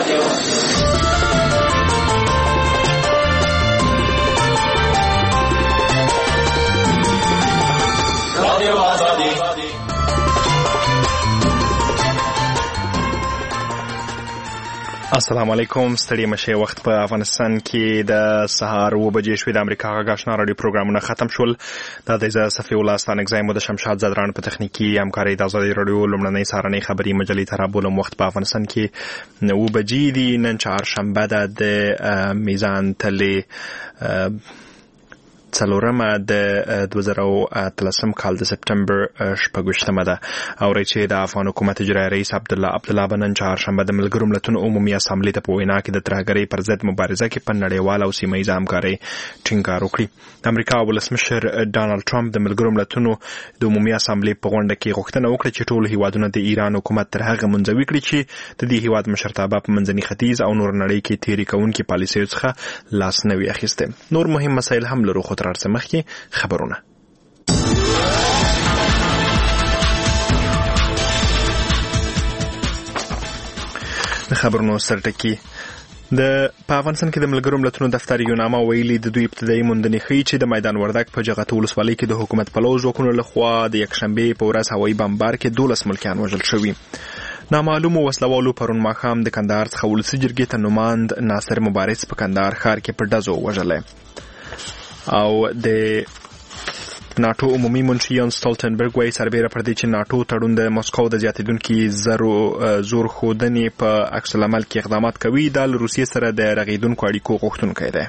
السلام علیکم. ستړي مشه. وخت په افغانستان کې د سهار 9 بجې شوې. د امریکا غږ آشنا رادیو پروګرامونه ختم شول. دا د صفی الله ستانګزایم د شمشاد زدران په تخنیکی همکاري د آزادي رادیو لمړنۍ سارنۍ خبري مجلې ترابولم. وخت په افغانستان کې 9 بجې دي. نن چهارشنبه ده د میزان تلې څلورمه د 2013 کال د سپټمبر 8مه ده. او چې د افغان حکومت اجرایي رئیس عبدالله بنن چهارشنبه د ملګرو ملتونو عمومي اسامبلې ته په وینا کې د ترهګرۍ پر ضد مبارزه کې په نړیواله او سیمه ییزه همکارۍ ټینګار وکړي. د امریکا ولسمشر ډانلډ ټرمپ د ملګرو ملتونو د عمومي اسامبلې په غونډه کې غوښتنه وکړه چې ټول هیوادونه د ایران حکومت تر هغه منځوي کړي چې د دې هیواد مشرتابه په منځني ختیځ او نور نړۍ کې تیری کوونکې پالیسیو څخه لاس نه وي اخیسته. نور مهم مسایل هم لرو. خو تر څه مخکې خبرونه. د خبرونو سرټکی په افغانستان کې د ملګرو ملتونو دفتر یوناما ویلي د دوی ابتدایي موندنې ښیي چې د میدان وردګ په جغتو ولسوالۍ کې د حکومت پلو ځواکونو لخوا د یکشنبې په ورځ هوایي بمبار کې 12 ملکیان وژل شوي. نامعلومو وسلوالو پرون ماښام د کندهار څخه ولسي جرګې ته نوماند ناصر مبارز په کندهار ښار کې په ډزو وژلی. او د ناټو عمومي منشي یان سټولټنبرګ وايي سربېره پر دې چې ناټو تړون د مسکو د زیاتېدونکي زور ښودنې په عکس العمل کې اقدامات کوي، دا له روسیې سره د رغېدونکو اړیکو غوښتونکی دی.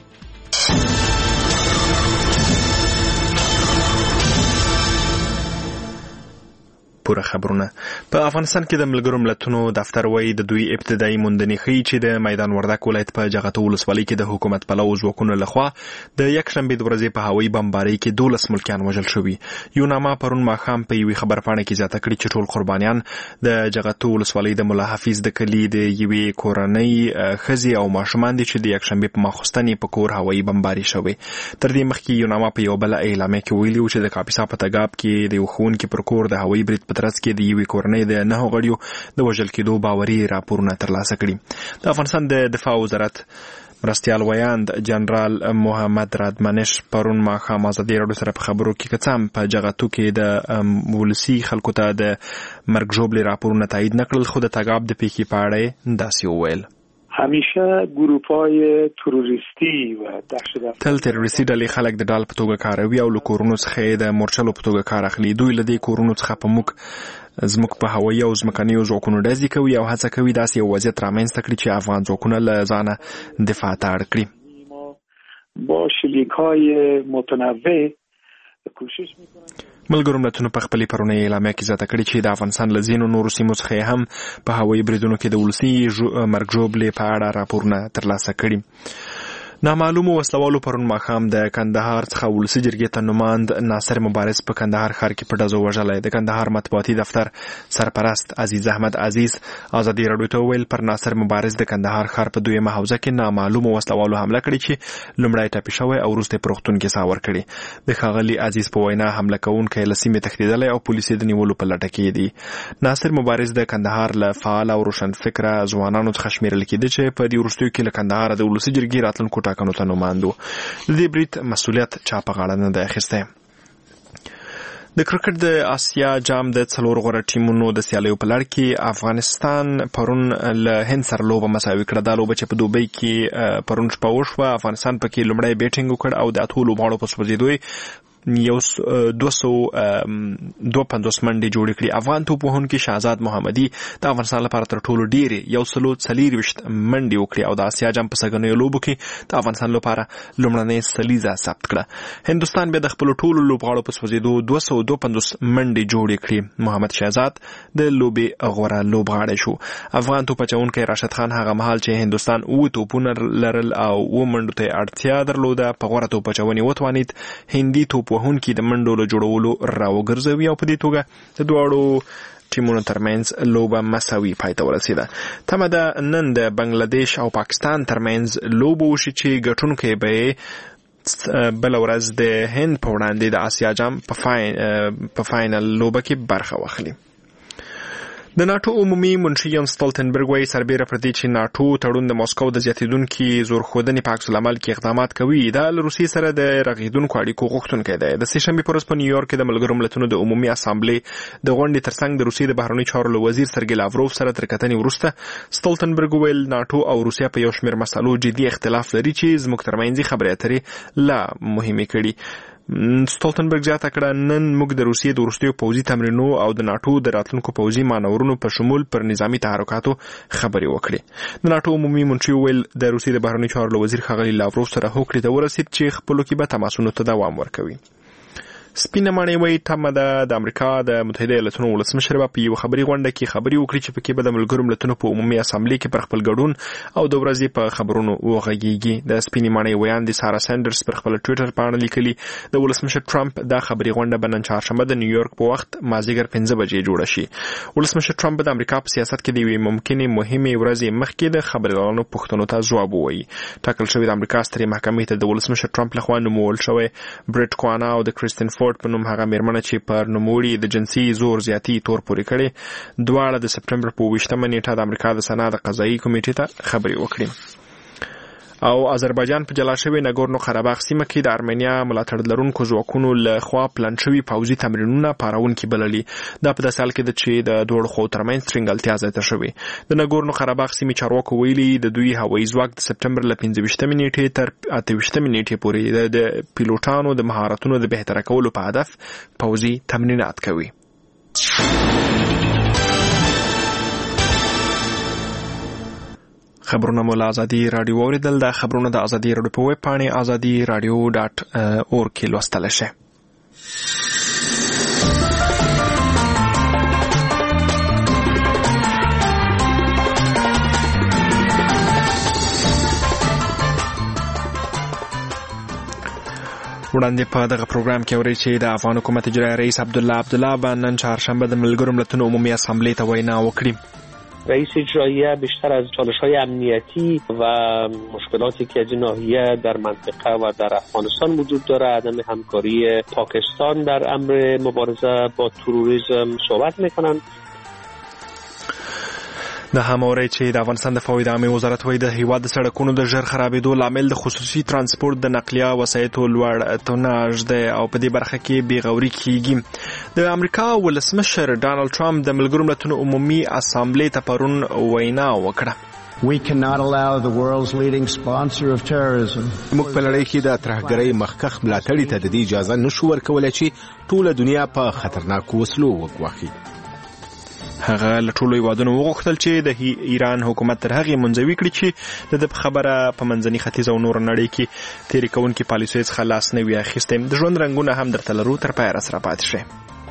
پوره خبرونه. په افغانستان کې د ملګرو ملتونو دفتر وايي د دوی ابتدایي موندنې ښیي چې د میدان وردګ ولایت په جغتو ولسوالۍ کې د حکومت پلو ځواکونو لخوا د یکشنبې د ورځې په هوایي بمبارۍ کې 12 ملکیان وژل شوي. یوناما پرون ماښام په یوې خبرپاڼه کې زیاته کړې چې ټول قربانیان د جغتو ولسوالۍ د ملا حفیظ د کلي د یوې کورنۍ ښځې او ماشومان دي چې د یکشنبې په ماخوستن په کور هوایي بمباري شوې. تر دې مخکې یوناما په یو بل اعلامیه کې ویلي و چې د کاپیسا په تګاب کې د یو ښوونکي پر کور د هوایي برید ترڅ کې د یوې کورنۍ د 9 غړیو د وژل کېدو باوري راپورونه ترلاسه کړي. د افغانستان د دفاع وزارت مرستیال ویاند جنرال محمد رادمنش پرون ماښام ازادي راډیو سره په خبرو کې کڅم په جغتو کې د ولسي خلکو ته د مرګ ژوبلې راپورونه تایید نکړل، خو د تګاب د پیښې په اړه داسې وویل. همیشه گروه‌های تروریستی و دهشت‌افکن تل تروریستي ډلې خلک د ډال په توګه کاروي او له کورونو څخه د مورچلو په توګه کار اخلي. دوی له دې کورونو څخه په زموږ په هوایي او ځمکنیو ځواکونو ډزې کوي او هڅه کوي داسې یو وضعیت رامنځته کړي چې افغان ځواکونه له ځانه دفاع ته اړ کړي. با شلیک‌های متنوع کوشش می‌کنند. ملګرو ملتونو په خپلې پرونۍ اعلامیه کې زیاته کړې چې د افغانستان له ځینو نورو سیمو څخه هم په هوایي بریدونو کې د ولسي مرګ ژوبلې په اړه راپورونه ترلاسه کړي. نامعلومو وسلوالو پرون ماښام د کندهار څخه ولسي جرګې ته نوماند ناصر مبارز په کندهار ښار کې په ډزو وژلی. د کندهار مطبوعاتي دفتر سرپرست عزیز احمد عزیز ازادي راډیو ته وویل پر ناصر مبارز د کندهار ښار په 2مه حوزه کې نامعلومو وسلوالو حمله کړې چې لومړی ټپي شوی او وروسته په روغتون کې ساه ورکړې. د ښاغلي عزیز په وینا حمله کوونکی له سیمې تښتېدلی او پولیس یې د نیولو په لټه کې دي. ناصر مبارز د کندهار له فعال او روشنفکره ځوانانو څخه شمیرل کېده چې په دې وروستیو کې له کندهار د ولسي جرګې راتلونکو ټاکنو ته نوماند. د دې برید مسؤلیت چا په غاړه نه دی اخیستی. د کرکټ د آسیا جام د 4 غوره ټیمونو د سیالیو په لړ کې افغانستان پرون له هند سره لوبه مساوي کړه. دا لوبه چې په دوبۍ کې پرون شپه وشوه، افغانستان پکې لومړی بیټینګ وکړ او د اتو لوبغاړو په سوځېدو 252 منډې جوړې کړې. افغان توپوهونکي شهزاد محمدي د افغانستان لپاره تر ټولو ډېرې 144 منډې وکړې او د آسیا جام په سږنیو لوبو کې د افغانستان لپاره لومړنۍ سلیزه ثبت کړه. هندوستان بیا د خپلو ټولو لوبغاړو په سوځېدو 252 منډې جوړې کړې. محمد شهزاد د لوبې غوره لوبغاړی شو. افغان توپ اچونکی راشد خان هغه مهال چې هندوستان 9 توپونه لرل او 9 منډو ته اړتیا درلوده په غوره توپ اچونې وتوانید هندي توپ وهونکي د منډو له جوړولو راوګرځوي او په دې توګه د دواړو ټیمونو ترمنځ لوبه مساوي پای ته ورسېده. تمه ده نن د بنگلادیش او پاکستان ترمنځ لوبه وشي چې ګټونکی به بل ورځ د هند په وړاندې د آسیا جام په فاینل لوبه کې برخه واخلي. د ناتو عمومي منشي ینس ستولتنبرګ وايي سربېره پر دې چې ناتو تړون د مسکو د زیاتېدونکي زورښودنې په عکس العمل کې اقدامات کوي دا له روسیې سره د رغېدونکو اړیکو غوښتونکی دی. د سهشنبې په ورځ په نیویارک کې د ملګرو ملتونو د عمومي اسامبلې د غونډې ترڅنګ د روسیې د بهرنیو چارو وزیر سرګی لاوروف سره تر کتنې وروسته ستولتنبرګ ویل ناتو او روسیه په یو شمېر مسلو جدي اختلاف لري چې زموږ ترمنځ خبرې اترې لا مهمې کړي. ستولتنبرګ زیاته کړه نن موږ د روسیې د وروستیو پوځي تمرینو او د ناتو د راتلونکو پوځي مانورونو په شمول پر نظامی تحرکاتو خبرې وکړې. د ناتو عمومي منشي ویل د روسیې د بهرنیو چارو وزیر ښاغلي لاوروف سره هوکړې ته ورسید چې خپلو کې به تماسونو ته دوام ورکوي. سپینه ماڼۍ وایي تمه ده د امریکا د متحده ایالتونو ولسمشر به په یوه خبري غونډه کې خبرې وکړي چې پکې به د ملګرو ملتونو په عمومي اسامبلې کې پر خپل ګډون او د ورځې په خبرونو وغږیږي. د سپینې ماڼۍ ویاندې سارا سینډرز پر خپل ټویټر باندې لیکلي د ولسمشر ټرمپ دا خبري غونډه به نن چهارشنبه د نیویارک په وخت مازدیګر 5 بجې جوړه شي. ولسمشر ټرمپ د امریکا په سیاست کې د یوې ممکنه مهمه ورځې مخکې د خبريالانو پوښتنو ته ځواب ووایي. ټاکل شوی د امریکا سترې محکمې ته د ولسمشر ټرمپ لخوا نومول شوی برټ کوانه او د کریستین فورد په نوم هغه مېرمنه چې پر نوموړي د جنسي زور زیاتی تور پورې کړي دواړه د سپټمبر په 28مه نیټه د امریکا د سنا د قضایي کمیټې ته خبرې وکړي. او آذربایجان په جلا شوی ناګورنو قرهباغ سیمه کې د ارمنیا ملاتړ لرونکو ځواکونو له خوا پلان شوی پوځي تمرینونه پارونکي بللي. دا په داسې حال کې ده چې د دوړو خو ترمنځ ترنګلتیا زیاته شوې. د ناګورنو قرهباغ سیمې چارواکو ویلي د دوی هوایي ځواک د سپټمبر له 15مې نیټې تر 28مې نیټې پورې د پیلوټانو د مهارتونو د بهتره کولو په هدف پوځي تمرینات کوي. خبرونه مو له ازادي رادیو اوریدل. د خبرونه د ازادي رادیو په ویب پاڼې azadi.radio.org کې لوستل شي. وړاندې په دغه پروګرام کې اورئ چې د افغان حکومت اجرایي رئیس عبدالله به نن چهارشنبه د ملګرو ملتونو عمومي اسامبلې ته وینا وکړي. رئیس اجرایی بیشتر از چالش‌های امنیتی و مشکلاتی که از این ناحیه در منطقه و در افغانستان وجود داره عدم همکاری پاکستان در امر مبارزه با تروریسم صحبت می‌کنند. د هماوري چې د افغانستان د فوایدو عامه وزارت وایي د هیواد د سړکونو د ژر خرابېدو لامل د خصوصي ترانسپورت د نقلیه وسایطو لوړ توناژ دی او په دې برخه کې بیغوري کیږي. د امریکا ولسمشر ډانلډ ټرمپ د ملګرو ملتونو عمومي اسامبلې ته پرون وینا وکړه. We cannot allow the world's leading sponsor of terrorism. موږ په لړۍ کې د ترهګرۍ مخکښ ملاتړي ته د دې اجازه نشو ورکولی چې ټوله دنیا په خطرناکو وسلو وګواښي. هغه له ټولو هیوادونو وغوښتل چې د ایران حکومت تر هغې منځوي کړي چې د خبره په منځني ختیځ او نور نړۍ کې تېرې کوونکي پالیسیو څخه لاس نه وي اخیستی. د ژوند رنګونه هم درته لرو، تر پایه راسره پاتې شئ.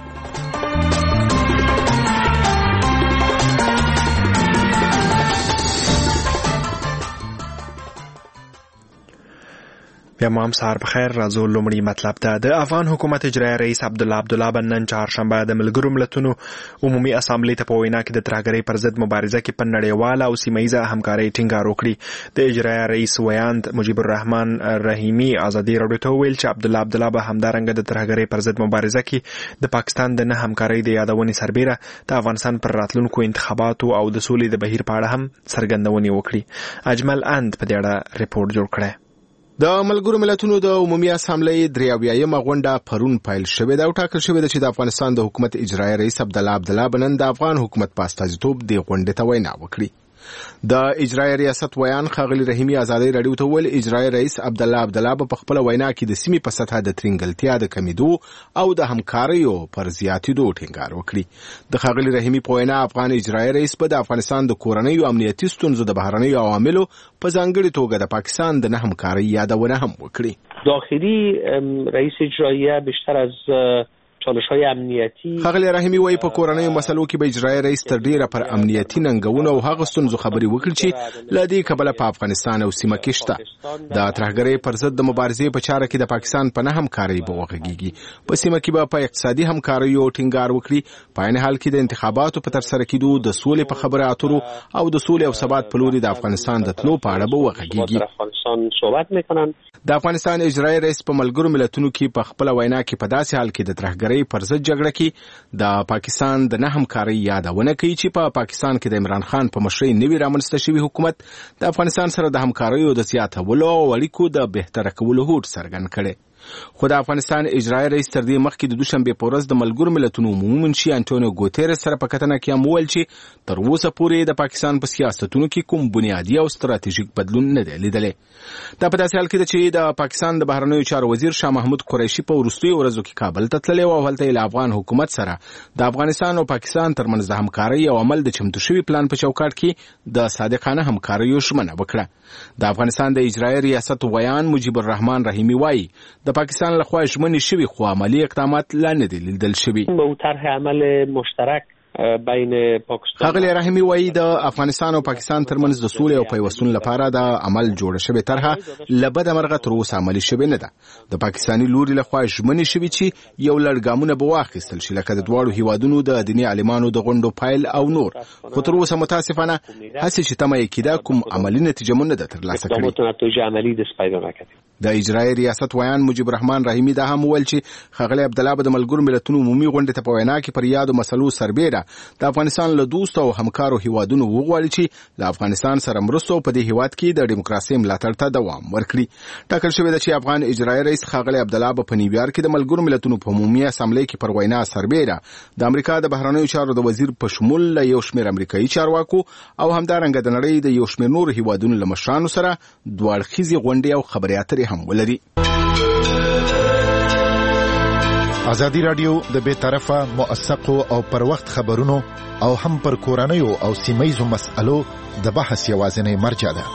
بیا مو هم سهار بخیر. راځو لومړی مطلب ته. د افغان حکومت اجرایي رئیس عبدالله به نن چهارشنبه د ملګرو ملتونو عمومي اسامبلې ته په وینا کې د ترهګرۍ پر ضد مبارزه کې په نړیواله او سیمه ییزه همکارۍ ټینګار وکړي. د اجرایي رئیس ویاند مجیب الرحمن رحیمي ازادي راډیو ته وویل چې عبدالله به همدارنګه د ترهګرۍ پر ضد مبارزه کې د پاکستان د نه همکارۍ د یادونې سربیره د افغانستان پر راتلونکو انتخاباتو او د سولې د بهیر په اړه هم څرګندونې وکړي. اجمل اند په دې اړه ریپورت جوړ کړی. د ملګرو ملتونو د عمومي اسامبلې 83مه غونډه پرون پیل شوې ده او ټاکل شوې ده چې د افغانستان د حکومت اجرایي رئیس عبدالله بنن د افغان حکومت په استازیتوب د غونډې ته وینا وکړي. د اجرایي ریاست ویان ښاغلي رحیمي ازادي راډیو ته ویل اجرایي رئیس عبدالله په خپل وینا کې د سیمې په سطح د ترنګلتیا د کمیدو او د همکاریو پر زیاتېدو ټینګار وکړي. د ښاغلي رحیمي په وینا افغان اجرایي رئیس په د افغانستان د کورنیو امنیتي ستونزو د بهرنیو عواملو په ځانګړي توګه د پاکستان د نه همکارۍ یادونه هم وکړي. داخلي رئیس اجرایی بیشتر از چالش‌های امنیتی ښاغلي رحیمي وایي په کورنیو مسلو کې به اجرایي رئیس تر ډیره پر امنیتي ننګونو او هغه ستونزو خبرې وکړي چې له دې کبله په افغانستان او سیمه کې شته. د ترهګرۍ پر ضد د مبارزې په چاره کې د پاکستان په نه همکارۍ به وغږیږي. په سیمه کې به په اقتصادي همکاریو ټینګار وکړي. په عین حال کې د انتخاباتو په ترسره کېدو د سولې په خبرو اترو او د سولې او ثبات په لوري د افغانستان د تلو په اړه به وغږیږي. د افغانستان اجرایي رئیس په ملګرو ملتونو کې په خپل وینا کې په داسې حال کې د ترهګرۍ همکارۍ پر ضد جګړه کې د پاکستان د نه همکارۍ یادونه کوي چې په پاکستان کې د عمران خان په مشرۍ نوي رامنځته شوي حکومت د افغانستان سره د همکاریو د زیاتولو او اړیکو د بهتره کولو هوډ څرګند کړی. خو د افغانستان اجرایي رئیس تر دې مخکې د دوشنبې په ورځ د ملګرو ملتونو عمومي منشي انټونیو ګوتيرس سره په کتنه کې هم وویل چې تر اوسه پورې د پاکستان په سیاستونو کې کوم بنیادي او ستراتیژیک بدلون نه دی لیدلی. دا په داسې حال کې ده چې د پاکستان د بهرنیو چارو وزیر شاه محمود قریشي په وروستیو ورځو کې کابل ته تللی او هلته یې له افغان حکومت سره د افغانستان او پاکستان ترمنځ د همکارۍ او عمل د چمتو شوي پلان په چوکاټ کې د صادقانه همکاریو ژمنه وکړه. د افغانستان د اجرایي ریاست ویان مجیب الرحمن رحیمی وایي د پاکستان لخوا ژمنې شوي خو عملي اقدامات لا نه دي لیدل شوي. به طرح عمل مشترک بین پاکستان خغلی رحیمی وایي د افغانستان او پاکستان ترمنځ د سولې او پیوستون لپاره د عمل جوړه شوې طرحه له بده مرغه تر اوسه عملي شوې نه ده. د پاکستاني لوري لخوا ژمنې شوي چې یو لړ ګامونه به واخیستل شي لکه د دواړو هیوادونو د دیني عالمانو د غونډو پایل او نور، خو تر اوسه متاسفانه هڅې چې تمه یې کېده کوم عملي نتیجه مو نه ده ترلاسه کړې. د اجرایي ریاست ویان مجیب الرحمن رحیمی دا هم وویل چې ښاغلی عبدالله به د ملګرو ملتونو عمومي غونډې ته په وینا کې پر یادو مسلو سربیره د افغانستان له دوستو او همکارو هیوادونو وغواړي چې له افغانستان سره مرستو په دې هیواد کې د ډیموکراسۍ ملاتړ ته دوام ورکړي. ټاکل شوې ده چې افغان اجرایي رئیس ښاغلی عبدالله به په نیویارک کې د ملګرو ملتونو په عمومي اسامبلې کې پر وینا سربیره د امریکا د بهرنیو چارو د وزیر په شمول له یو شمېر امریکایي چارواکو او همدارنګه د نړۍ د یو شمېر نورو هیوادونو له مشرانو سره دوه اړخیزې غونډې او خبرې اترې هم ولري. ازادي راډیو د بې طرفه موثقو او پر وخت خبرونو او هم پر کورنیو او سیمه‌یزو مسألو د بحث یوازینی مرجع ده.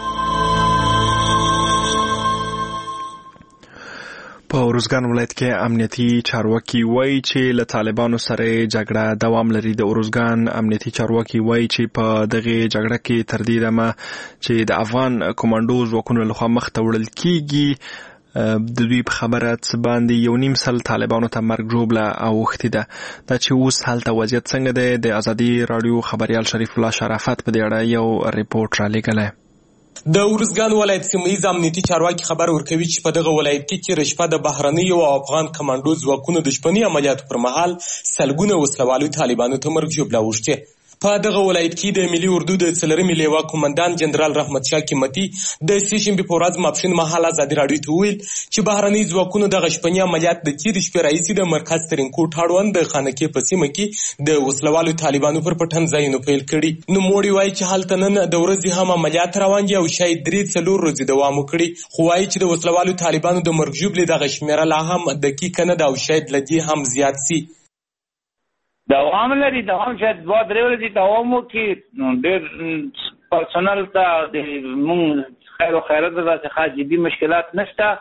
په اروزګان ولایت کې امنیتي چارواکي وایي چې له طالبانو سره جګړه دوام لري. د اروزګان امنیتي چارواکي وایي چې په دغه جګړه کې تر دې دمه چې د افغان کمانډو ځواکونو لخوا مخ ته وړل کیږي د دوی په خبره څه باندې 1.5 سل طالبانو ته مرګ ژوبله اوښتې ده. دا چې اوس هلته وضعیت څنګه دی، د ازادي راډیو خبریال شریف الله شرافت په دې اړه یو ریپورټ رالیږلی. د اروزګان ولایت سیمه‌یز امنیتي چارواکي خبر ورکوي چې په دغه ولایت کې تېره شپه د بهرنیو او افغان کمانډو ځواکونو د شپني عملیاتو پر مهال سلګونه وسلوالو طالبانو ته مرګ ژوبله اوښتې. په دغه ولایت کې د ملي اردو د 4مې لیوا قومندان جنرال رحمت شاه قیمتي د سې شنبې په ورځ ماپښین مهال ازادي راډیو ته وویل چې بهرني ځواکونو دغه شپني عملیات د تېرې شپې راهیسې د مرکز ترینکوټ اړوند د خانکې په سیمه کې د وسلوالو طالبانو پر پټن ځایونو پیل کړي. نوموړي وایي چې هلته نن د ورځې هم عملیات روان دي او شاید 3-4 ورځې دوام وکړي، خو وایي چې د وسلوالو طالبانو د مرګ ژوبلې دغه شمېره لا هم دقیقه نه ده او شاید له دې هم زیات سي. دوام لري، دوام شاید 2-3 ورځې دوام وکړي. ډېر پرسونل ته د مونږ خیر او خیرات داسې جدي مشکلات نشته،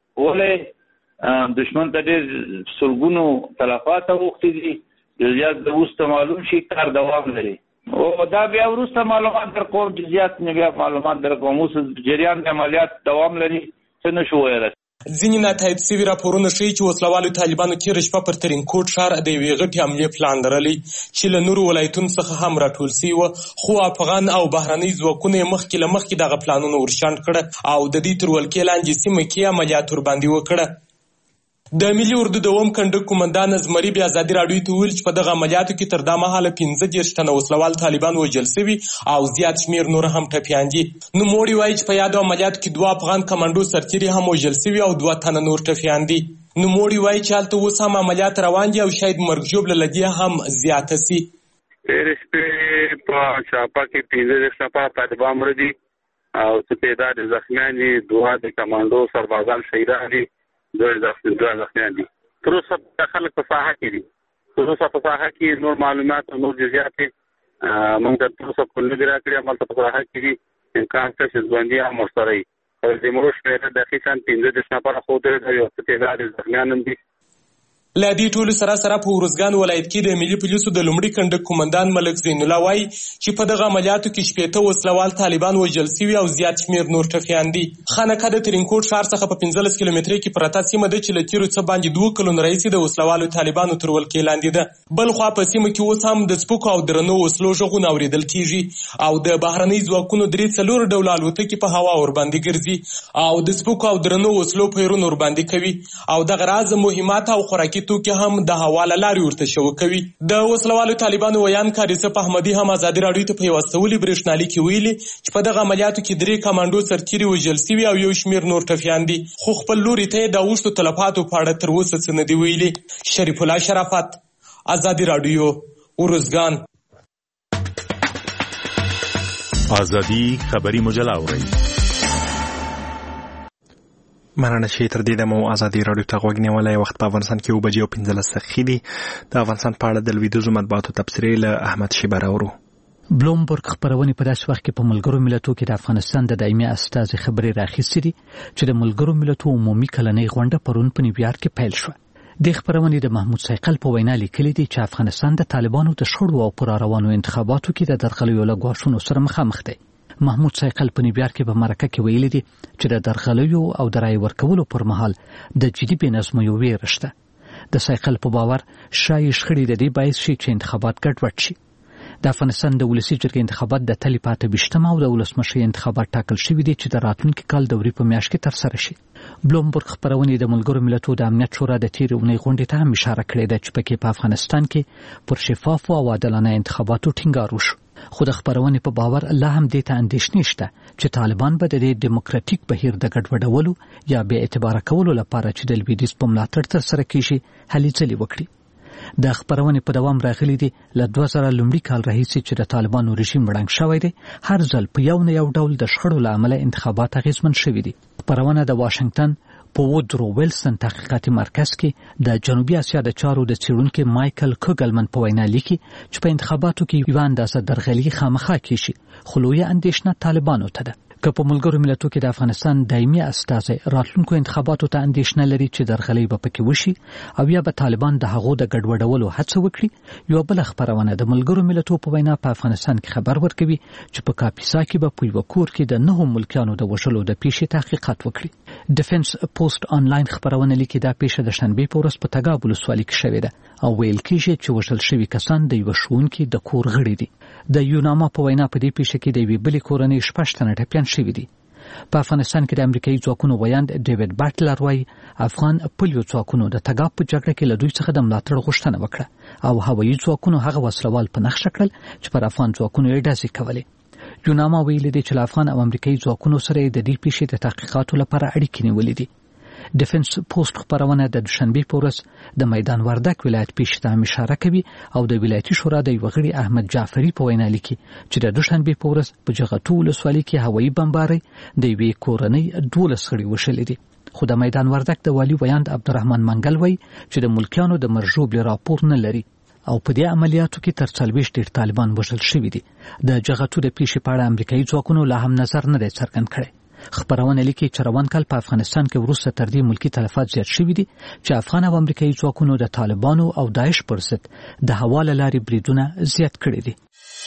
ولې دشمن ته ډېر سلګونو تلفات اوښتي دي. جزئیات د وروسته معلوم شي، کار دوام لري او دا بیا وروسته معلومات درکوم، جزئیات نه بیا معلومات درکوم. اوس جریان د عملیات دوام لري، څه نشو ویلی. ځینې ناتایید شوي راپورونه ښیي چې وسلوالو طالبانو تېره شپه پر ترینکوټ ښار د یوې غټې حملې پلان لرلی چې له نورو ولایتونو څخه هم راټول شوي وه، خو افغان او بهرني ځواکونه یې مخکې له مخکې دغه پلانونه ورشنډ کړه او د دې تر ولکې لاندې سیمه کې عملیات ورباندې وکړه. د ملي اردو دوم کنډک قومندان زمري بیا ازادي راډیو ته ویل چې په دغه عملیاتو کې تر دا مهاله 15 تنه وسلوال طالبان وژل شوي او زیات شمېر نور هم ټپیان دي. نوموړي وایي چې په یادو عملیاتو کې 2 افغان کمانډو سرتیري هم وژل شوي او 2 تنه نور ټپیان دي. نوموړي وایي چې هلته اوس هم عملیات روان دي او شاید مرګ ژوبله له دې هم زیاته سي. تېرې شپې په شاپه کې 15 نفر طالبان مړه دي او څه تعداد زخمیان دي. 2 د کمانډو سربازان شهیدان دي، 2 زخمیان دي. تر اوسه خلک په ساحه کې دي، تر اوسه په ساحه کې نور معلومات او نور جزئیات موږ ته تر اوسه کول نه دي راکړي. هملته په ساحه کې دي، امکان شته چې ژوندي هم ورسره وي. د مړو شمېره دقیقاً 15 نفره ښودلې ده، یو څه تعداد زخمیان هم دي. له دې ټولو سره په اروزګان ولایت کې د ملي پولیسو د لومړي کنډک قومندان ملک زین الله وایي چې په دغه عملیاتو کې 80 وسلوال طالبان وژل شوي او زیات شمېر نور ټپیان دي. خانکه د ترینکوټ ښار څخه په 15 کیلومترۍ کې پرته سیمه ده چې له تېرو څه باندې 2 کلونو راهیسې د وسلوالو طالبانو تر ولکې لاندې ده. بل خوا په سیمه کې اوس هم د سپکو او درنو وسلو غږونه اورېدل کېږي او د بهرني ځواکونو 3-4 ډوله الوتکې په هوا ورباندې ګرځي او د سپکو او درنو وسلو پیرونه ورباندې کوي او دغه راز مهمات او خوراکي کې توکي هم د حواله لارې ورته شو کوي. د وسلوالو طالبانو ویان کاریسف احمدي هم ازادي راډیو ته په یو استولي برېښنالیک کې ویلي چې په دغه عملیاتو کې 3 کمانډو سرتیري وژل شوي او یو شمېر نور ټپیان دي، خو خپل لوري ته یې د اوښتو تلفاتو په اړه تر اوسه څه نه دي ویلي. شریف الله شرافت، ازادي راډیو، ارزګان. ازادي خبری مجله اورئ. مننه چې تر دې دمو ازادي راډیو ته غوږ نیولی. وخت په افغانستان کې 7:15 دقیقې دي. د افغانستان په اړه د لویدیځو مطبوعاتو تبصرې له احمد شیبر اورو. بلومبرګ خبرونه په داسې وخت کې په ملګرو ملتونو کې د افغانستان د دایمي استازي خبرې راخیستې دي چې د ملګرو ملتونو عمومي کلنۍ غونډه پرون په نیویارک کې پیل شوه. د خبرونې د محمود سایقل په وینا لیکلي دي چې افغانستان د طالبانو د شخړو او پر روانو انتخاباتو کې د درغلیو له ګواښونو سره مخامخ دی. محمود سایقل په نیویارک کې په مرکه کې ویلي دي چې د درغلیو او د رای ورکولو پر مهال د جدي بېنظمیو ویره شته. د سایقل په باور شایي شخړې د دې باعث شي چې انتخابات ګډوډ شي. د افغانستان د ولسي جرګې انتخابات د تلې پاته 28 او د ولسمشر انتخابات ټاکل شوي دي چې د راتلونکي کال د وری په میاشت کې ترسره شي. بلومبرګ خبرونه د ملګرو ملتونو د امنیت شورا د تیرې اونۍ غونډې ته هم اشاره کړې ده چې پکې په افغانستان کې پر شفاف او عادلانه انتخاباتو ټینګار وشو. خو د خبرونې په باور الله هم دې ته اندېښنې شته چې طالبان به د دیموکراتیک بهیر د ګډوډولو یا بې اعتباره کولو لپاره چې د لویدیځ په ملاتړ ترسره کیږي هلې ځلې وکړي. د خبرونې په دوام راغلي دي له 2000 لومړي کال راهیسې چې د طالبانو رژیم ړنګ شوی دی، هر ځل په یو نه یو ډول د شخړو له امله انتخابات اغېزمن شوي دي. خبرونه د واشنگټن په وودرو ویلسن تحقیقاتي مرکز کې د جنوبي اسیا د چارو د څېړونکي مایکل کوګلمن په وینا لیکي چې په انتخاباتو کې یوه اندازه درغلي خامخا کیږي، خو لویه اندېښنه طالبانو ته ده. که په ملګرو ملتونو کې د افغانستان دایمي استازی راتلونکو انتخاباتو ته اندېښنه لري چې درغلي به پکې وشي او یا به طالبان د هغو د ګډوډولو هڅه وکړي، یوه بله خبرونه د ملګرو ملتونو په وینا په افغانستان کې خبر ورکوي چې په کاپیسا کې به په یوه کور کې د 9 ملکیانو د وژلو د پیښې تحقیقات وکړي. ډیفنس پوسټ آنلاین خبرونه لیکي دا پیښه د شنبې په ورځ په تګاب ولسوالۍ کې شوې ده او ویل کېږي چې وژل شوي کسان د یوه ښوونکي د کور غړي دي. د یوناما په وینا په دې پیښه کې د یوې بلې کورنۍ 6 تنه ټپیان شوي دي. په افغانستان کې د امریکایي ځواکونو ویاند ډیوډ باټلر وایي افغان پولیو ځواکونو د تګاب په جګړه کې له دوی څخه د ملاتړ غوښتنه وکړه او هوایي ځواکونو هغه وسلوال په نښه کړل چې پر افغان ځواکونو یې ډزې کولې. یوناما ویلي دی چې له افغان او امریکایي ځواکونو سره د دې پیښې د تحقیقاتو لپاره اړیکې نیولې دي. ډیفنس پوسټ خبرونه د دوشنبې په ورځ د میدان وردک ولایت پیښې ته اشاره کوي او د ولایتي شورا د یوه غړي احمد جعفري په وینا لیکي چې د دوشنبې په ورځ په جغتو ولسوالۍ کې هوایي بمبارۍ د یوې کورنۍ 12 غړي وشلې دي. خو د میدان وردک د والي ویاند عبدالرحمن منګل وایي چې د ملکیانو د مرجوب راپور نه لري او په دې عملیاتو کې تر 40 ډیر طالبان وژل شوي دي. د جغتو د پیښې په اړه امریکایي ځواکونو لا هم نظر نه دی څرګند کړی. خبرونه لیکي چې روان کال په افغانستان کې وروسته تر دې ملکی تلفات زیات شوي دي چې افغان او امریکایي ځواکونو د طالبانو او داعش پر ضد د حواله لارې بریدونه زیات کړي دي.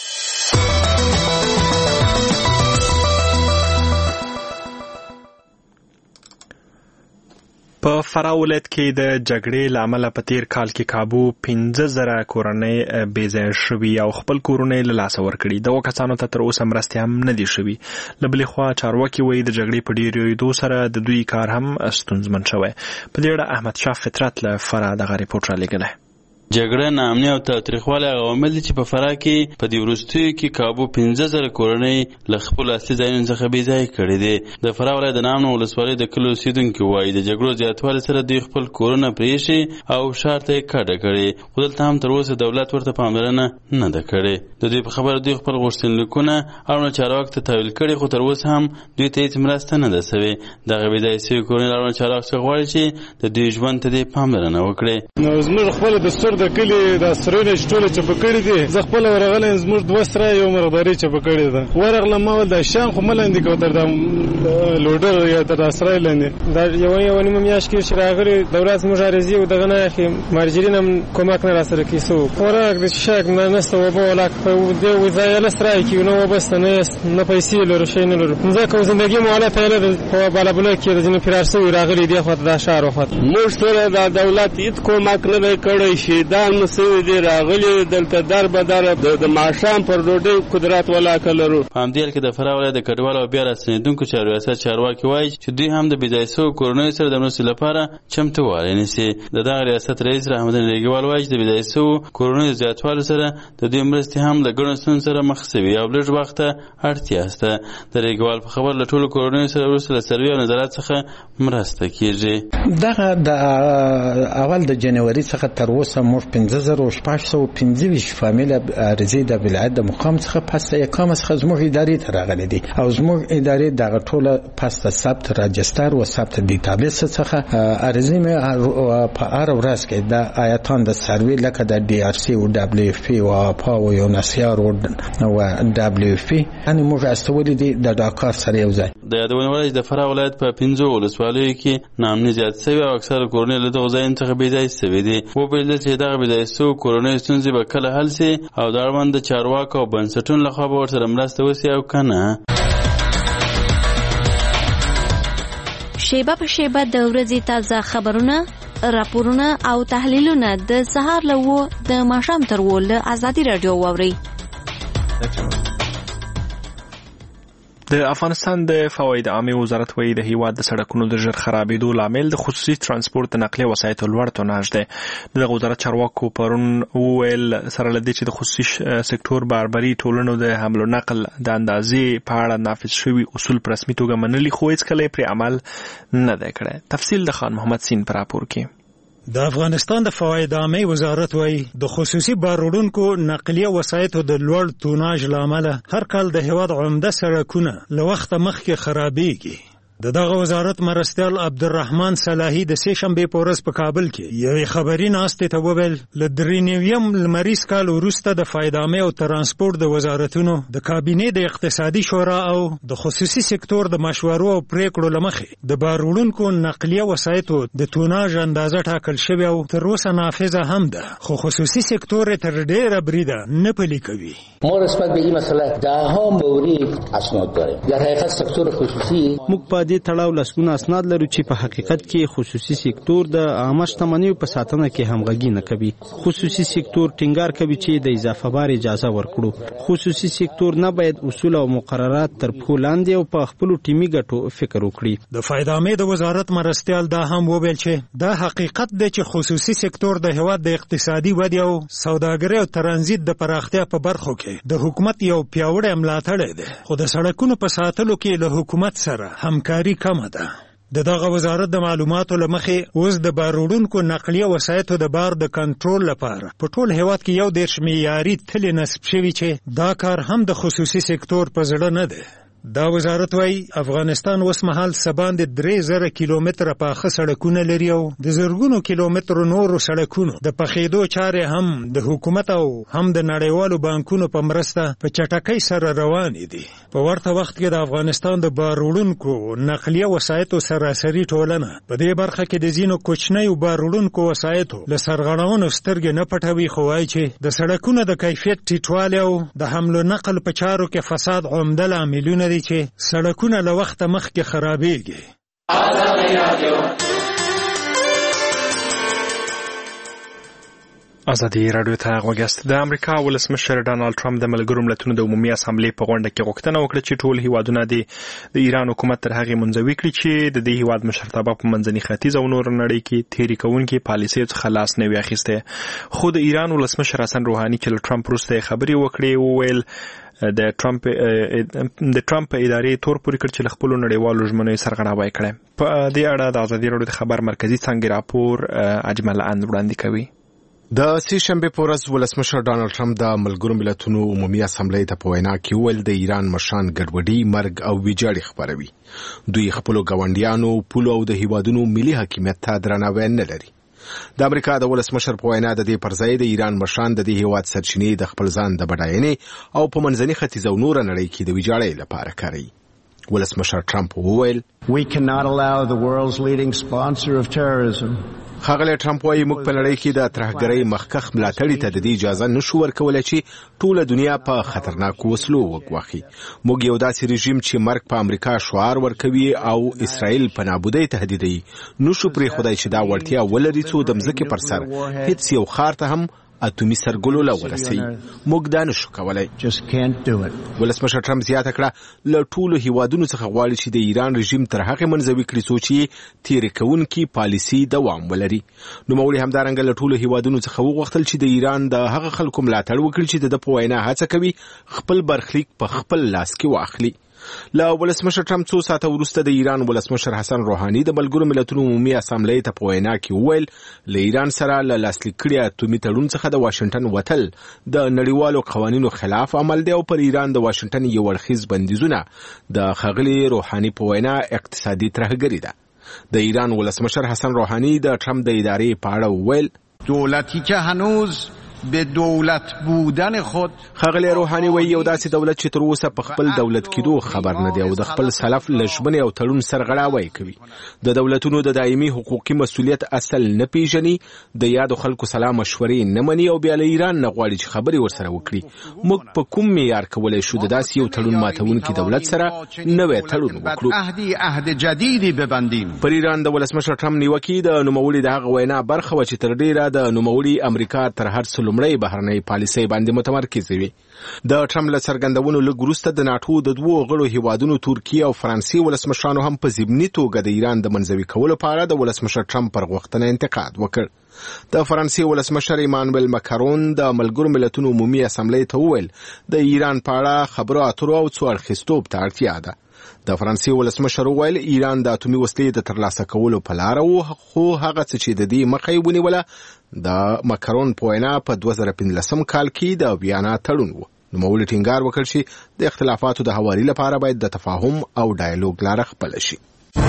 په فراه ولایت کې د جګړې له امله په تیر کال کې کابو 15,000 کورنۍ بې ځایه شوي او خپل کورونه یې له لاسه ورکړي. دغو کسانو ته تر اوسه مرستې هم نه دي شوي. له بلې خوا چارواکي وایي د جګړې په ډېرېدو سره د دوی کار هم ستونزمن شوی. په دې اړه احمد شاه فطرت له فراه دغه ریپورټ رالیږلی. جګړه ناامني او تاوتریخوالی هغه عوامل دي چې په فراه کې په دې وروستیو کې کابو 15,000 کورنۍ له خپلو اصلي ځایونو څخه بې ځایه کړي دي. د فراه ولایت د نامنو ولسوالۍ د کلیو اوسېدونکي وایي د جګړو زیاتوالي سره دوی خپل کورونه پرېښي او ښار ته یې کډه کړې، خو دلته هم تر اوسه دولت ورته پاملرنه نه ده کړې. د دوی په خبره دوی خپل غوښتنلیکونه اړوند چارواکو ته تحویل کړي، خو تر اوسه هم دوی ته هېڅ مرسته نه ده سوې. دغه بې ځایه سوي کورنۍ له اړوند چارواکو څخه غواړي چې د دوی ژوند ته دې پاملرنه وکړي. نو زموږ خپل دستور د کلي د سرونه ټوله چپه کړي دي. زه خپل ورغلی زموږ 2 سره یو مرغداري چپه کړې ده. ورغلم ما ول د شام خو ملاندې کو تر د لوډر یا تر اسرای لاندې دا یو نیمه میاشت کې چې راغلي دولت موږ عارضي او دغه نه اخی مارجرین هم کومک نه راسره کیسو خوراک د شک نه نسته و بولا په دې وځای له سرای کې نو وبست نه پیسې لرو شي نه لرو. ځکه زندگی مو حالت له په بالابل کې د جن فرارسو راغلي دی خو د شهر وخت موږ سره د دولت هیڅ کومک نه کړی شي. شهیدان مسوي دي راغلي دلته در بدر د ماښام پر ډوډۍ قدرت ولاکه لرو. په همدې حال کې د فراه ولایت د کډوالو او بیا راستنېدونکو چارو ریاست چارواکي وایي چې دوی هم د بېځایه شویو کورنیو سره د مرستې لپاره چمتووالی نیسي. د دغه ریاست رئیس رحمتالله ریګوال وایي چې د بېځایه شویو کورنیو زیاتوالي سره د دوی مرستې هم له ګڼو ستونزو سره مخ شوي او لږ وخت ته اړتیا شته. د ریګوال په خبر له ټولو کورنیو سره وروسته له سروې او نظارت څخه مرسته کیږي. دغه د اول د جنوري څخه تر اوسه موږ 15625 فامیل عریضې د ولایت د مقام څخه پس د اقامت څخه زموږ ادارې ته راغلي دي او زموږ ادارې دغه ټوله پس د ثبت راجستر او ثبت ډیټابیس څخه عریضې مې په هر ورځ کې د آیتان د سروې لکه د ډي ار سی او دبليو اف پی او پاو یو نسیار او دبليو اف پی ان موږ استولې دي د ډاکار سره یو ځای. د یادونه ولایت د فراه ولایت په 15 ولسوالیو کې نامني زیات شوي او اکثره کورنۍ له دغو ځایونو څخه بېځایه شوي دي. وویل چې دغه بېځایه شوو کورنیو ستونزې به کله حل شي او د اړوند چارواکو او بنسټونو لخوا به ورسره مرسته وشي او که نه. شیبه په شیبه د ورځې تازه خبرونه، راپورونه او تحلیلونه د سهار له 9 د ماښام تر 10 له ازادي راډیو واورئ. د افغانستان د فواید عامه وزارت وایي د هیواد د سړکونو د ژر خرابېدو لامل د خصوصي ترانسپورت د نقلیه وسایطو لوړ توناژ دی. دغه وزارت چارواکو پرون وویل سره له دې چې د خصوصي سکتور باربري ټولنو د حمل و نقل د اندازې په اړه نافذ شوي اصول په رسمي توګه منلي خو هېڅکله یې پرې عمل نه دی کړی. تفصیل د خان محمد سین په راپور کې. د افغانستان د فواید عامه وزارت وایي د خصوصي بارولونکو نقلیه وسایطو د لوړ توناژ له امله هر کال د هیواد عمده سړکونه له وخته مخکې خرابېږي. دغه وزارت مرستیال عبدالرحمن صلاحي د سه شنبې په ورځ په کابل کې یوې خبري ناستې ته وویل له 93 لمریز کال وروسته د فواید عامه او ترانسپورت د وزارتونو د کابینې د اقتصادي شورا او د خصوصي سکتور د مشورو او پریکړو لمخې د بارولونکو نقلیه وسایطو د توناژ اندازه ټاکل شوې او تر اوسه نافذه هم ده خو خصوصي سکتور تر ډیره بریده نه پلي کوي. ما نسبت به این مسئله ده ها مورد اسناد داریم. در حقیقت سکتور خصوصي دې تړاو لسګونه اسناد لرو چې په حقیقت کې خصوصي سکتور د عامه شتمنیو په ساتنه کې همغږي نه کوي. خصوصي سکتور ټینګار کوي چې د اضافه بار اجازه ورکړو. خصوصي سکتور نه باید اصول او مقررات تر پښو لاندې او په خپل ټیمي ګټو فکر وکړي. د فواید عامه د وزارت مرستیال دا هم وویل چې دا حقیقت دی چې خصوصي سکتور د هیواد د اقتصادي ودې او سوداګرۍ او ترانزیت د پراختیا په برخو کې د حکومت یو پیاوړی ملاتړ دی خو د سړکونو په ساتلو کې له حکومت سره همکاري کمه ده. دغه وزارت د معلوماتو لمخې اوس د بارولونکو نقلیه وسایطو د بار د کنټرول لپاره په ټول هیواد کې 1 معیاري تلې نصب شوي چې دا کار هم د خصوصي سکتور په زړه نه دی. دا وزارت وايي افغانستان اوس مهال سباند 3000 کیلومتره پاخه سړکونه لري او د زرګونو کیلومترو نورو سړکونو د پخېدو چارې هم د حکومت او هم د نړیوالو بانکونو په مرسته په چټکۍ سره روانې دي. په ورته وخت کې د افغانستان د بارولونکو نقلیه وسایطو سراسري ټولنه په دې برخه کې د ځینو کوچنیو بارولونکو وسایطو له سرغړونو سترګې نه پټوي خو وايي چې د سړکونو د کیفیت ټیټوالی او د حمل و نقل په چارو کې فساد عمده لاملونه چې سړکونه له وخته مخکې خرابېږي. ازادي راډیو ته غوږ یاست. د امریکا ولسمشر ډانلډ ټرمپ د ملګرو ملتونو د عمومي اسامبلې په غونډه کې غوښتنه وکړه چې ټول هیوادونه د ایران حکومت تر هغې منځوي کړي چې د دې هیواد مشرتابه په منځني ختیځ او نور نړۍ کې تېرې کوونکې پالیسیو څخه لاس نه وي اخیستی. خو د ایران ولسمشر حسن روحاني چې له ټرمپ وروسته خبرې وکړې وویل د ټرمپ په ادارې تور پورې کړ چې له خپلو نړیوالو ژمنو یې سرغړاوی کړی. په دې اړه د ازادي راډیو د خبر مرکزي څانګې راپور اجمل اند وړاندې کوي. د سه شنبې په ورځ ولسمشر ډانلډ ټرمپ د ملګرو ملتونو عمومي اسامبلې ته په وینا کې وویل د ایران مشران ګډوډي، مرګ او ویجاړي خپروي. دوی خپلو ګاونډیانو، پولو او د هیوادونو ملي حاکمیت ته درناوی نه لري. د امریکا د ولسمشر په وینا د دې پر ځای د ایران مشران د دې هیواد سرچینې د خپل ځان د بډاینې او په منځني ختیځ او نور نړۍ کې د ویجاړۍ لپاره کاروي. ولسمشر ټرمپ وویل We cannot allow the world's leading sponsor of terrorism ښاغلی ټرمپ وایي موږ په نړۍ کې د ترهګرۍ مخکښ ملاتړي ته د دې اجازه نشو ورکولی چې ټوله دنیا په خطرناکو وسلو وګواښي. موږ یو داسې رژیم چې مرګ په امریکا شعار ورکوي او اسرائیل په نابودۍ تهدیدوي نشو پرېښودی چې دا وړتیا ولري څو د مځکې پر سر هیڅ یو ښار ته هم اتومي سرګلوله ورسوي. موږ دا نشو کولی. ولسمشر ټرمپ زیاته کړه له ټولو هیوادونو څخه غواړي چې د ایران رژیم تر هغې منزوي کړي څو چې تېرې کوونکي پالیسي دوام ولري. نوموړي همدارنګه له ټولو هیوادونو څخه وغوښتل چې د ایران د هغه خلکو ملاتړ وکړي چې د ده په وینا هڅه کوي خپل برخلیک په خپل لاس کې واخلي. له ولسمشر ټرمپ څو ساعته وروسته د ایران ولسمشر حسن روحاني د ملګرو ملتونو عمومي اسامبلې ته په وینا کې وویل له ایران سره له لاسلیک کړي اتومي تړون څخه د واشنګټن وتل د نړیوالو قوانینو خلاف عمل دی او پر ایران د واشنګټن یو اړخیز بندیزونه د ښاغلي روحاني په وینا اقتصادي ترهګري ده. د ایران ولسمشر حسن روحاني د ټرمپ د ادارې په اړه وویل دولتی که هنوز به دولت بودن خود ښاغلی روحاني وایي یو داسې دولت چې تر اوسه په خپل دولت کېدو خبر نه دی او د خپل سلف له ژمنې او تړون سرغړاوی کوي. د دولتونو د دایمي حقوقي مسؤلیت اصل نه پیژني، د یادو خلکو سلا مشورې نه مني او بیا له ایران نه غواړي چې خبرې ورسره وکړي. موږ په کوم معیار کولی شو د داسې یو تړون ماتونکي دولت سره نوی تړون وکړو؟ عهد جدیدی ببندیم. پر ایران د ولسمشر ټرمپ نیوکې د نوموړي د هغه وینا برخه وه چې تر ډېره د نوموړي امریکا تر هر څه لومړی بهرنۍ پالیسۍ باندې متمرکز وي. د ټرمپ له څرګندونو لږ وروسته د ناټو د دوو غړو هیوادونو ترکیه او فرانسې ولسمشرانو هم په ضمني توګه د ایران د منزوي کولو په اړه د ولسمشر ټرمپ پر غوښتنه انتقاد وکړ. د فرانسې ولسمشر ایمانویل ماکرون د ملګرو ملتونو عمومي اسامبلې ته وویل د ایران په اړه خبرو اترو او څو اړخیزتوب ته اړتیا ده. د فرانسې ولسمشر وویل ایران د اتومي وسلې د ترلاسه کولو په لاره و، خو هغه څه چې د دې مخه یې ونیوله د ماکرون په وینا په 2015 کال کې د ویانا تړون و. نوموړي ټینګار وکړ چې د اختلافاتو د هواري لپاره باید د تفاهم او ډایالوګ لاره خپله شي.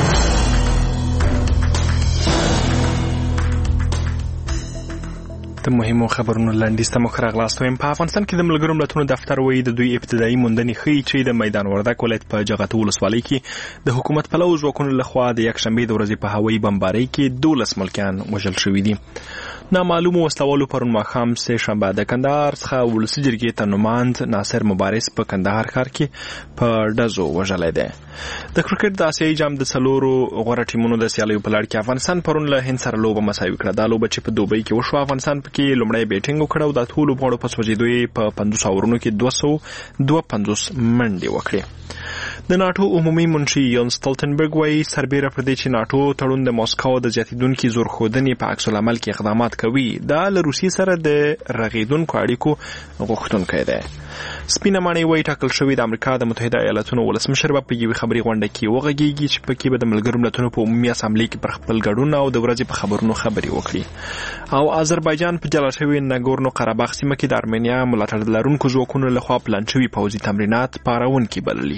د مهمو خبرونو لنډیز ته مخ راغلاست ویم. په افغانستان کې د ملګرو ملتونو دفتر وایي د دوی ابتدایي موندنې ښیي چې د میدان وردک ولایت په جغتو ولسوالۍ کې د حکومت پلوي ځواکونو لخوا د یکشنبې د ورځې په هوایي بمبارۍ کې 12 ملکیان وژل شوي دي. نامعلومو وسلوالو پرون ماښام سه شنبه د کندهار څخه ولسي جرګې ته نوماند ناصر مبارز په کندهار ښار کې په ډزو وژلی دی. د کرکټ د اسیایي جام د څلورو غوره ټیمونو د سیالیو په لړ کې افغانستان پرون له هند سره لوبه مساوي کړه. دا لوبه چې په دوبۍ کې وشوه افغانستان پکې لومړی بیټینګ وکړ او د ټولو غاړو په سوځېدو یې په 50 اورونو کې 252 منډې وکړې. د ناټو عمومي منشي یون سټولټنبرګ وایي سربیره پر دې چې ناټو تړون د موسکو د زیاتېدونکي زورښودنې په عکس العمل کې اقدامات کوي دا له روسیې سره د رغېدونکو اړیکو غوښتونکی دی. سپینه ماڼۍ وایي ټاکل شوي د امریکا د متحده ایالاتونو ولسمشر به په یوې خبري غونډه کې وغږیږي چې پکې به د ملګرو ملتونو په عمومي اسامبلې کې پر خپل ګډون او د ورځې په خبرونو خبرې وکړي. او آذربایجان په جلا شوي نګورنو قرهباغ سیمه کې د ارمنیا ملاتړ لرونکو ځواکونو لخوا پلان شوي پوځي تمرینات پارونکي بللي.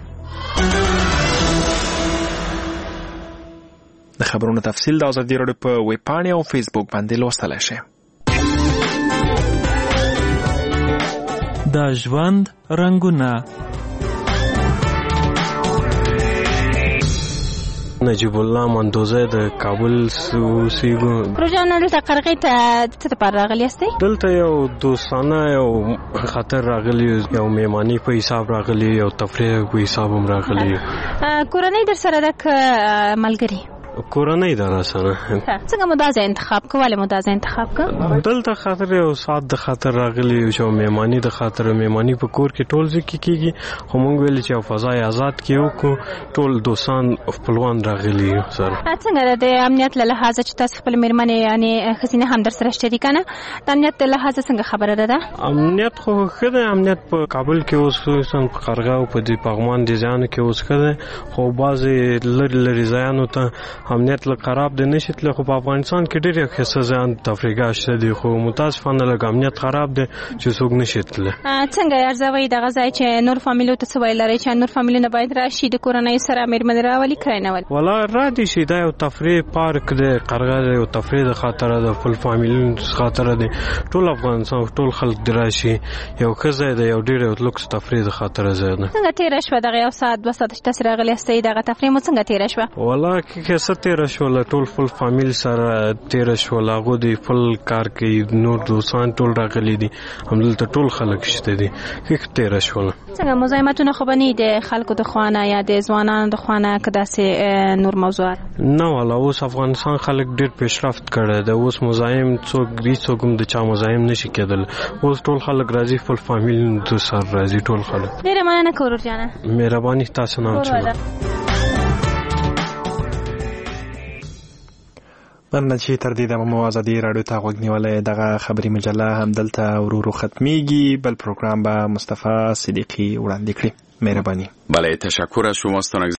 د خبرونو تفصیل د ازادي راډیو په ویب پاڼې او فیسبوک باندې لوستلی شئ. د ژوند رنګونه نجیب الله مندوزه د کابل اوسیږو. روزانه دلته قرغې ته څه لپاره راغلي یاستئ؟ دلته یو دوستانه یو خاطر راغلي، یو میهماني په حساب راغلي، یو تفریح په حساب هم راغلي. کورنۍ در سره ده که ملګري؟ کورنۍ ده راسره. څنګه مو دا ځای انتخاب که؟ ولې مو دا ځای انتخاب که؟ دلته خاطر یو ساعت د خاطر راغلي چې میهماني د خاطر میهماني په کور کې ټول ځای کې کېږي، خو موږ ویلي چې فضای آزاد کې وکړو، ټول دوستان خپلوان راغلي سره. څنګه د امنیت له لحاظه چې تاسو خپل میرمنې یعنې ښځینه هم در سره شریکه نه، د امنیت له لحاظه څنګه خبره ده؟ امنیت خو ښه دی. امنیت په کابل کې اوس خصوصا په قرغه او په دې پغمان دې ځایانو کې اوس ښه دی، خو بعضې لرې لرې ځایانو ته امنیت له خراب دی نشي تللی. خو په افغانستان کې ډېر ښه ځایان تفریحګاه شته دي، خو متاسفانه لږ امنیت خراب دی چې څوک نشي تللی. څنګه ارزوئ دغه ځای چې نور فامیلو ته څه ویل لرئ چې نور فامیلونه باید راشي د کورنۍ سره میرمنې راولي که نه ولې؟ والا را دي شي، دا یو تفریح پارک دی، قرغه دی، یو تفریح د خاطره د خپل فامیلونو خاطره دی، ټول افغانستان ټول خلک دې راشي، یو ښه ځای دی، یو ډېر یو لوکس تفریح د خاطره ځای دی. څنګه تېره شوه دغه یو ساعت 2 ساعته چې تاسې راغلي یاستئ، دغه تفریح مو څنګه تېره شوه؟ والا ښه ښه تېره شوله ټول فل فامیل سره تېره شوله هغوی د فل کار کوي نور دوستان ټول راغلي دي همدلته ټول خلک شته دي ښه تېره شوله څنګه مزاحمتونه خو به نه د خلکو د خوا نه یا د ځوانانو د خوا نه که داسې نور موضوعات نه والا اوس افغانستان خلک ډېر پیشرفت کړی دی اوس مزاحم څوک هېڅوک هم د چا مزاحم نشي کېدل اوس ټول خلک راځي فل فامیل سره راځي ټول خلک ډېره مننه که ورور جانه مهرباني تاسو نه مننه چې تر دې دمه مو ازادي راډیو ته غوږ نیولی دغه خبري مجله همدلته ورو ختمیږي بل پروګرام به مصطفی صدیقی وړاندې کړي مهرباني بله تشکر از شما